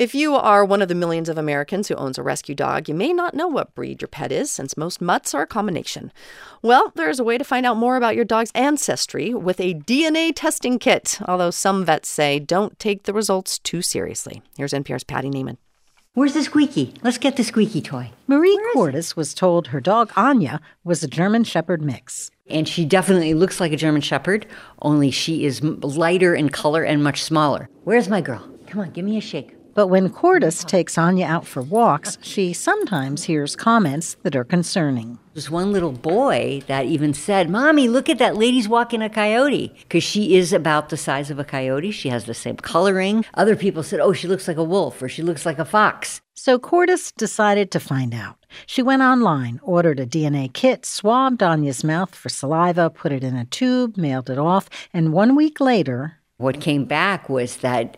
If you are one of the millions of Americans who owns a rescue dog, you may not know what breed your pet is, since most mutts are a combination. Well, there's a way to find out more about your dog's ancestry with a DNA testing kit, although some vets say don't take the results too seriously. Here's NPR's Patty Neiman. Where's the squeaky? Let's get the squeaky toy. Marie Cordes was told her dog Anya was a German Shepherd mix. And she definitely looks like a German Shepherd, only she is lighter in color and much smaller. Where's my girl? Come on, give me a shake. But when Cordes takes Anya out for walks, she sometimes hears comments that are concerning. There's one little boy that even said, "Mommy, look at that lady's walking a coyote," because she is about the size of a coyote. She has the same coloring. Other people said, "Oh, she looks like a wolf," or "She looks like a fox." So Cordes decided to find out. She went online, ordered a DNA kit, swabbed Anya's mouth for saliva, put it in a tube, mailed it off, and 1 week later... What came back was that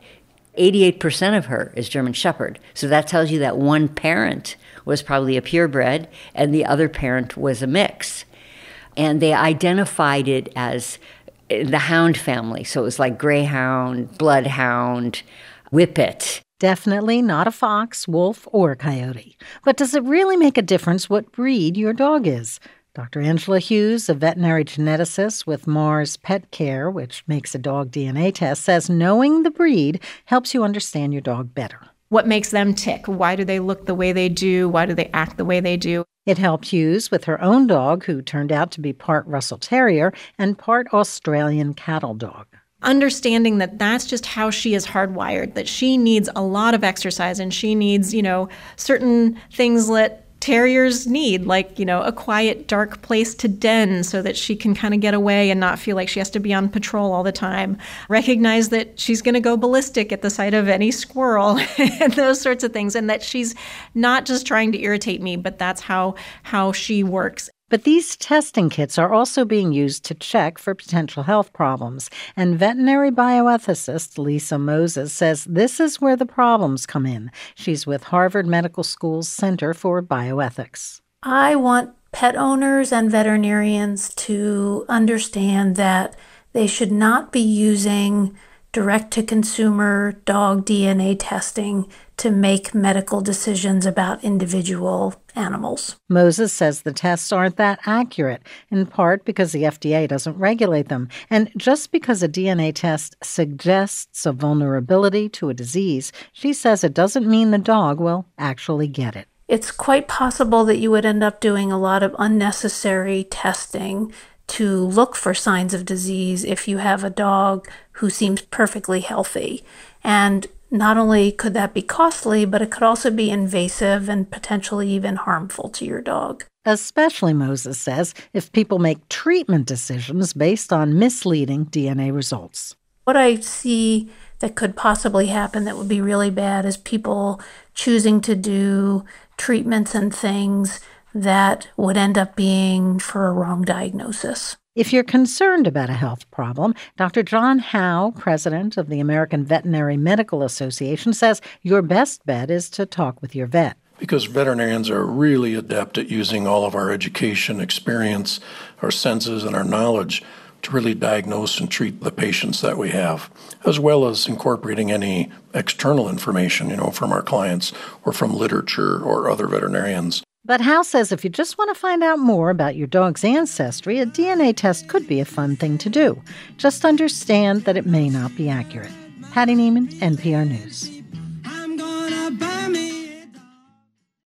88% of her is German Shepherd. So that tells you that one parent was probably a purebred and the other parent was a mix. And they identified it as the hound family. So it was like greyhound, bloodhound, whippet. Definitely not a fox, wolf, or coyote. But does it really make a difference what breed your dog is? Dr. Angela Hughes, a veterinary geneticist with Mars Pet Care, which makes a dog DNA test, says knowing the breed helps you understand your dog better. What makes them tick? Why do they look the way they do? Why do they act the way they do? It helped Hughes with her own dog, who turned out to be part Russell Terrier and part Australian cattle dog. Understanding that that's just how she is hardwired, that she needs a lot of exercise and she needs, certain things that terriers need, like, a quiet, dark place to den so that she can kind of get away and not feel like she has to be on patrol all the time. Recognize that she's going to go ballistic at the sight of any squirrel and those sorts of things, and that she's not just trying to irritate me, but that's how she works. But these testing kits are also being used to check for potential health problems. And veterinary bioethicist Lisa Moses says this is where the problems come in. She's with Harvard Medical School's Center for Bioethics. I want pet owners and veterinarians to understand that they should not be using direct-to-consumer dog DNA testing to make medical decisions about individual animals. Moses says the tests aren't that accurate, in part because the FDA doesn't regulate them. And just because a DNA test suggests a vulnerability to a disease, she says it doesn't mean the dog will actually get it. It's quite possible that you would end up doing a lot of unnecessary testing to look for signs of disease if you have a dog who seems perfectly healthy. And not only could that be costly, but it could also be invasive and potentially even harmful to your dog. Especially, Moses says, if people make treatment decisions based on misleading DNA results. What I see that could possibly happen that would be really bad is people choosing to do treatments and things that would end up being for a wrong diagnosis. If you're concerned about a health problem, Dr. John Howe, president of the American Veterinary Medical Association, says your best bet is to talk with your vet. Because veterinarians are really adept at using all of our education, experience, our senses, and our knowledge to really diagnose and treat the patients that we have, as well as incorporating any external information, from our clients or from literature or other veterinarians. But Howe says if you just want to find out more about your dog's ancestry, a DNA test could be a fun thing to do. Just understand that it may not be accurate. Patty Neiman, NPR News.